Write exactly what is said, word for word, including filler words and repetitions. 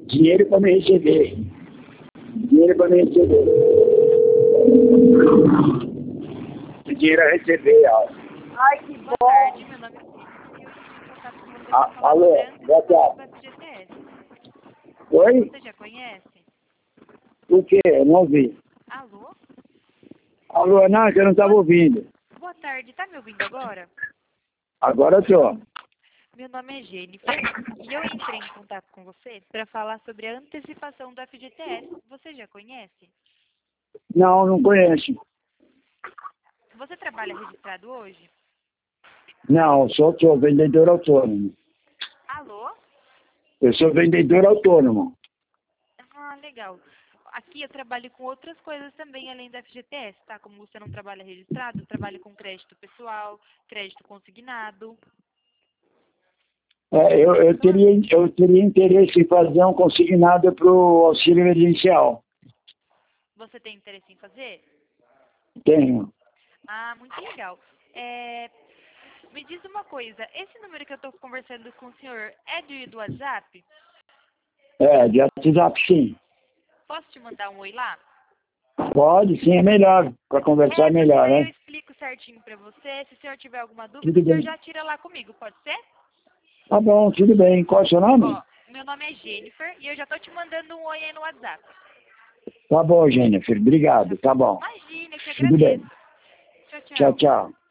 Dinheiro para me receber. Dinheiro para me receber. Dinheiro a receber, ó. Ai, que Boa bom. tarde, meu nome é Cris e eu estou em contato com você Ah, para falar alô, sobre a boa antecipação tarde. do F G T S. Oi? Você já conhece? O quê? Não ouvi. Alô? Alô, não, que eu não estava ouvindo. Boa tarde, tá me ouvindo agora? Agora eu tô. Meu nome é Jennifer e eu entrei em contato com você para falar sobre a antecipação do F G T S. Você já conhece? Não, não conheço. Você trabalha registrado hoje? Não, só sou vendedor autônomo. Alô? Eu sou vendedor autônomo. Ah, legal. Aqui eu trabalho com outras coisas também além do F G T S, tá? Como você não trabalha registrado, eu trabalho com crédito pessoal, crédito consignado. É, eu, eu, teria, eu teria interesse em fazer um consignado para o auxílio emergencial. Você tem interesse em fazer? Tenho. Ah, muito legal. É, me diz uma coisa, esse número que eu estou conversando com o senhor é de, do WhatsApp? É, de WhatsApp sim. Posso te mandar um oi lá? Pode, sim, é melhor. Para conversar É, é porque melhor, daí eu né? explico certinho para você. Se o senhor tiver alguma dúvida, Tudo o senhor bem. já tira lá comigo, pode ser? Tá bom, tudo bem. Qual é o seu nome? Ó, meu nome é Jennifer e eu já estou te mandando um oi aí no WhatsApp. Tá bom, Jennifer. Obrigado. Tá bom. Imagina, eu que Tudo agradeço. bem. Tchau, Tchau, tchau. tchau.